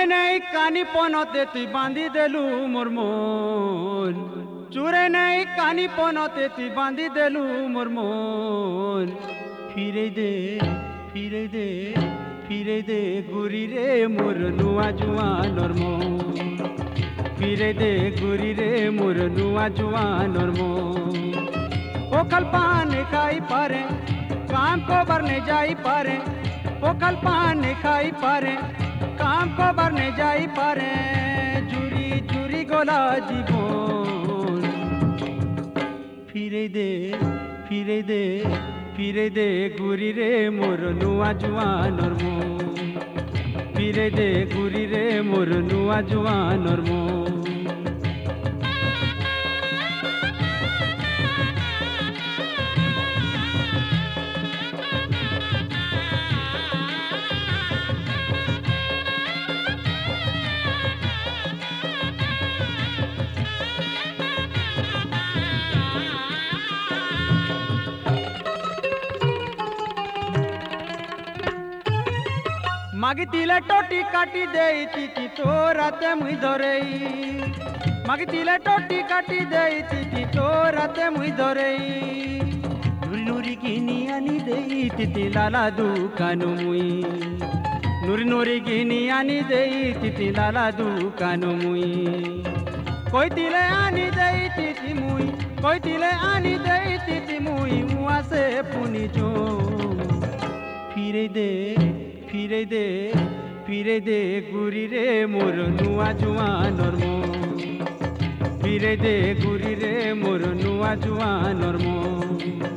চুরাই নাই কানি পনতে তুই বাঁধি দেলু মোর মন চুরাই নাই কানি পনতে তুই বাঁধি দেলু মোর মন ফিরে দে ফিরে দে ফিরে দে গুরি রে মোর নুয়া জুয়ানর মন ফিরে দে গুরি রে মোর নুয়া জুয়ানর মন पोखल पान खाई पारे काम को बरने जाई पारे पोखल पान खाई पारे काम को बरने जाई पारे जुरी जुरी गोला जीवन फिरे दे फिरे दे फिरे दे गुरी रे मोर नुआ जुआनर मोन फिरे दे गुरी रे मोर नुआ जुआनर मोन মাগিতিলে টটি কাটি দেইতি তোরাতে মুই ধরেই মাগিতিলে টটি কাটি দেইতি তোরাতে মুই ধরেই নুরি নুরি কিনি আনি দেইতি লালা দুকানু মুই নুরি নুরি কিনি আনি দেইতি লালা দুকানু মুই কইতিলে আনি দেইতি মুই কইতিলে আনি দেইতি মুই মুয়াসে পুনি জো ফিরে দে फिरे दे गुरी रे मोर नुआ जुआनर मोन फिरे दे गुरी रे मोर नुआ जुआनर मोन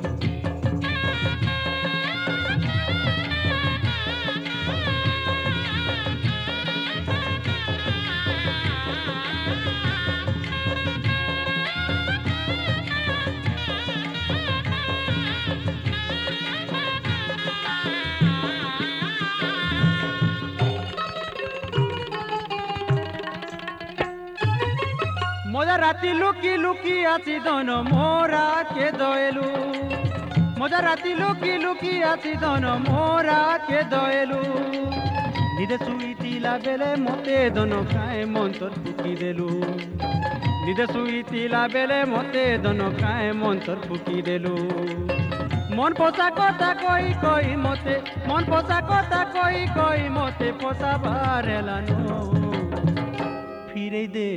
মজা রাতি লুকি লুকি আছি ধন মোরা কে দয়েলু মজা রাতি লুকি লুকি আছি ধন মোরা কে দয়েলু নিদে সুইতিলা বেলে মতে ধন কায় মন্তর ফুকি দেলু নিদে সুইতিলা বেলে মতে ধন কায় মন্তর ফুকি দেলু মন পোষা কথা কই কই মতে মন পোষা কথা কই কই মতে পোষাবার এলানো ফিরে দে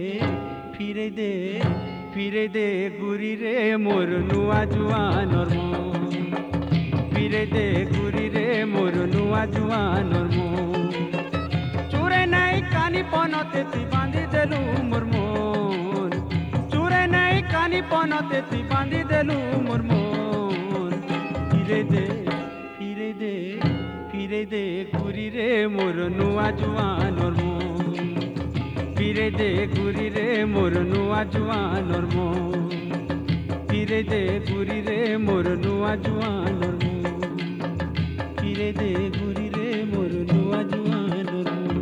फिरे दे गुरी रे मोर नुआ जुआनर मोन फिरे दे गुरी रे मोर नुआ जुआनर मोन चुरे नाई कानी पनते ती बांधी देलु मोर मोन चुरे नाई कानी पनते ती बांधी देलु मोर मोन फिरे दे गुरी रे मोर नुआ जुआनर मोन फिरे दे गुरी रे मोर नुआ जुआनर मोन फिरे दे गुरी रे मोर नुआ जुआनर मोन फिरे दे गुरी रे मोर नुआ जुआनर मोन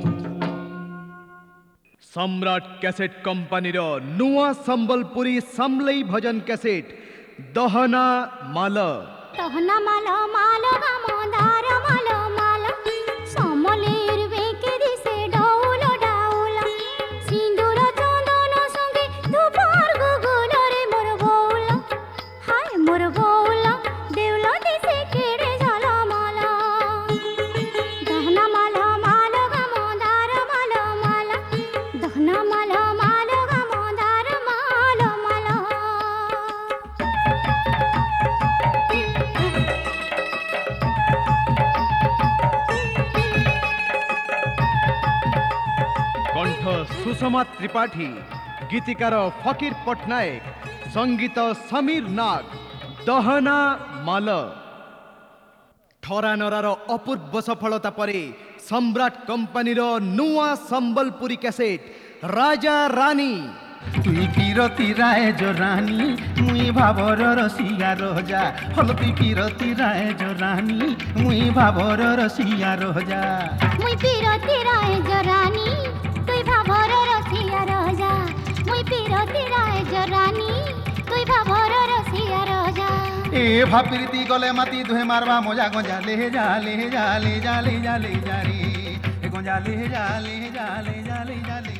सम्राट कैसेट कंपनी रो नुआ संबलपुरी समलई भजन कैसेट दहना माल माल गामोदार माल माल समलेर बेके दिसे डाउल डाउल सिंदूर चंदन संगे धूपर गुगुल रे मोर बौल हाय मोर बौल देउल दिसे केड़े झाला माला दहना माल माल गामोदार माल माल दहना माल माल गामोदार माल माल कंठ सुषमा त्रिपाठी गीतिकार फकीर पटनायक संगीत समीर नाग दहना माल ठरा नरार अपूर्व सफलता परे सम्राट कंपनी रो नुआ संबलपुरी कैसेट राजा रानी तुई किरती राय जो रानी मुई भावर रसिया रोजा हल तुई किरती राय जो रानी मुई भावर रसिया रोजा मुई पिरती राय जो रानी तुई भावर रसिया रोजा मुई पिरती राय जो रानी तुई भावर रसिया रोजा ए भापीरती गले माती दुहे मारवा मजा गंजा ले जा ले जा ले जा ले जा ले जा रे জালে জালে জালে জালে জালে